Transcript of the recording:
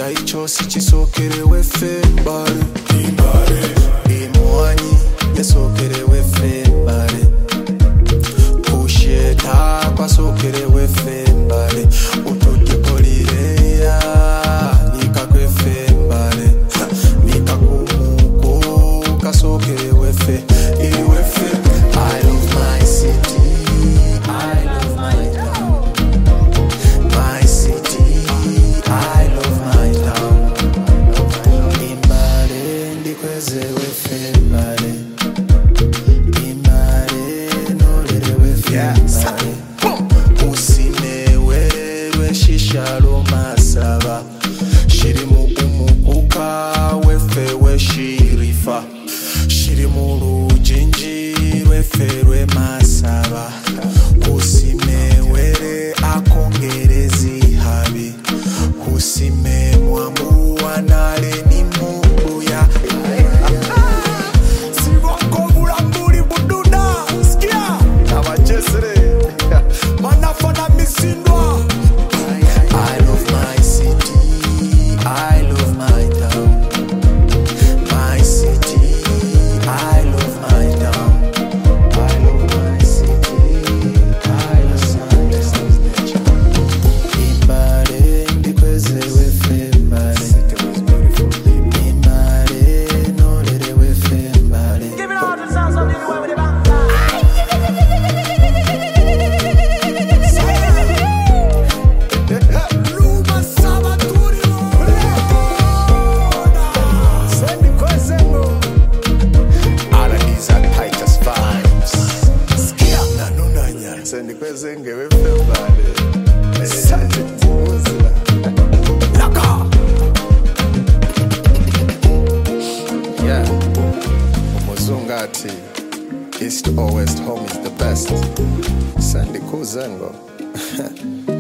cyose kisokerewe fembare imwanyi yasokerewe fembare kusheta kwasokerewe fembare utujikolireya nikakwe fembare nikakumuko kasokerewe fe iwe fe. I love my city, I love my town. My city, I love my town. Imbare ndikwezewe fembare imbare nolerewe fembare usinewererwe shishalo masaba shirimu umukuka wefewe shirifa shirimu rujinji rweferwe masaba usimewere akongerezi habi usime mwamu wanale ni mungu ya siwako mulambuli buduna sikia abachesere manafana misindwa. I love my city, I love my town. My city, I love my town. I love my city, I love my town. Imbare ndikwezewe fembare imbare nolerewe fembare. Give it all the sounds of the way with the bang. Luma sabaturi Sendi kwezengo all of these are tightest vibes. Skia nanunanya sendi kwezenge wefembare sanje timuzila laka. Yeah, umuzungu ati east or west home is the best. Sendi kuzengo